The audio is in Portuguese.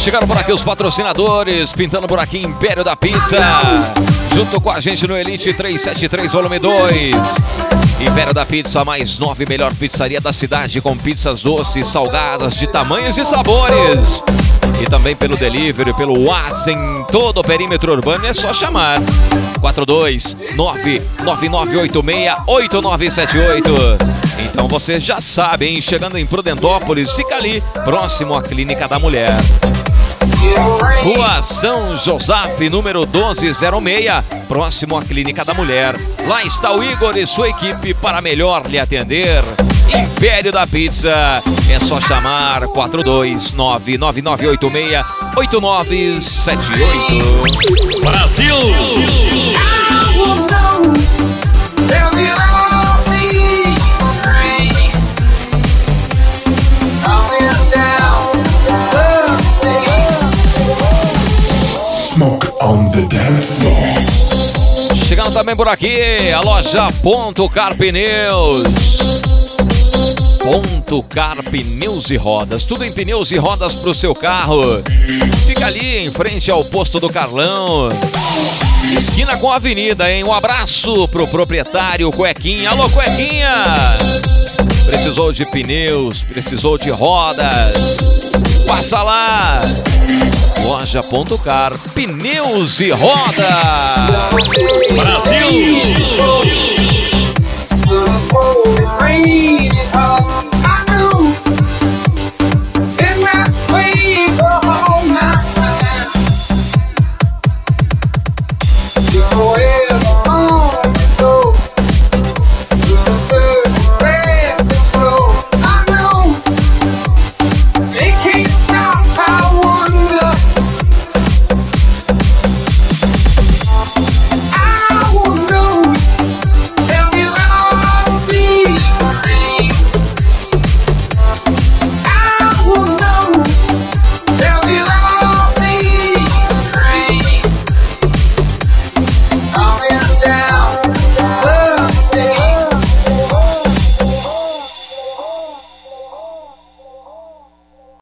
Chegaram por aqui os patrocinadores, pintando por aqui Império da Pizza. Junto com a gente no Elite 373, volume 2. Império da Pizza, mais 9, melhor pizzaria da cidade, com pizzas doces, salgadas, de tamanhos e sabores. E também pelo delivery, pelo WhatsApp, em todo o perímetro urbano, é só chamar. 429-9986-8978. Então você já sabe, hein? Chegando em Prudentópolis, fica ali, próximo à Clínica da Mulher. Rua São Josaf, número 1206, próximo à Clínica da Mulher. Lá está o Igor e sua equipe para melhor lhe atender. Império da Pizza, é só chamar 429-9986-8978. Brasil! Smoke on the dance floor. Chegando também por aqui, a loja Ponto Car Pneus. Ponto Car Pneus e Rodas, tudo em pneus e rodas para o seu carro. Fica ali em frente ao posto do Carlão, esquina com a avenida, hein? Um abraço pro proprietário Cuequinha. Alô, Cuequinha! Precisou de pneus, precisou de rodas? Passa lá! Loja Ponto Car Pneus e Rodas. Brasil!